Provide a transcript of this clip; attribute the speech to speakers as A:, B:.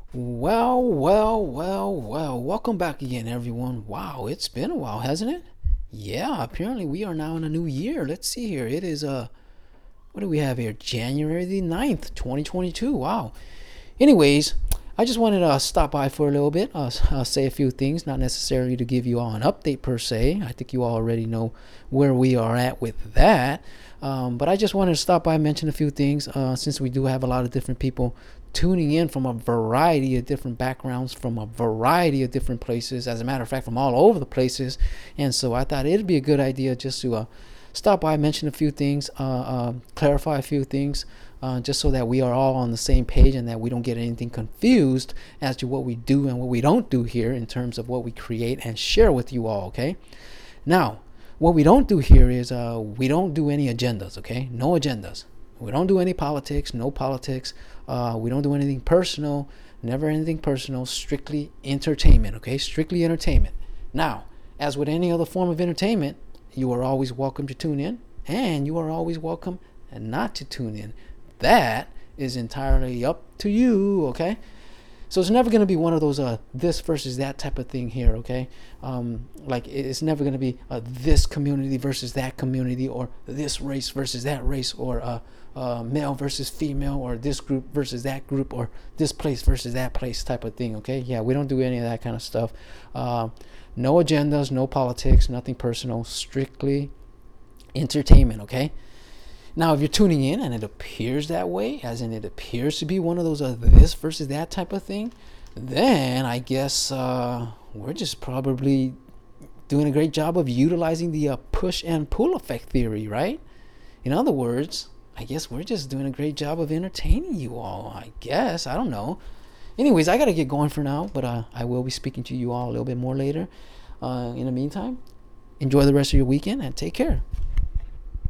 A: Well. Welcome back again, everyone. Wow, it's been a while, hasn't it? Yeah, apparently we are now in a new year. Let's see here. It is what do we have here? January the 9th, 2022. Wow. Anyways, I just wanted to stop by for a little bit, say a few things, not necessarily to give you all an update per se. I think you all already know where we are at with that. But I just wanted to stop by and mention a few things since we do have a lot of different people tuning in from a variety of different backgrounds, from a variety of different places. As a matter of fact, from all over the places. And so I thought it'd be a good idea just to stop by, mention a few things, clarify a few things, just so that we are all on the same page and that we don't get anything confused as to what we do and what we don't do here in terms of what we create and share with you all. Okay. Now, what we don't do here is we don't do any agendas. Okay, no agendas. We don't do any politics. No politics. We don't do anything personal. Never anything personal. Strictly entertainment. Okay, strictly entertainment. Now, as with any other form of entertainment, you are always welcome to tune in, and you are always welcome and not to tune in. That is entirely up to you. Okay. So it's never going to be one of those this versus that type of thing here, okay? Like it's never going to be this community versus that community, or this race versus that race, or male versus female, or this group versus that group, or this place versus that place type of thing, okay? Yeah, we don't do any of that kind of stuff. No agendas, no politics, nothing personal, strictly entertainment, okay? Now, if you're tuning in and it appears that way, as in it appears to be one of those this versus that type of thing, then I guess we're just probably doing a great job of utilizing the push and pull effect theory, right? In other words, I guess we're just doing a great job of entertaining you all, I guess. I don't know. Anyways, I got to get going for now, but I will be speaking to you all a little bit more later. In the meantime, enjoy the rest of your weekend and take care.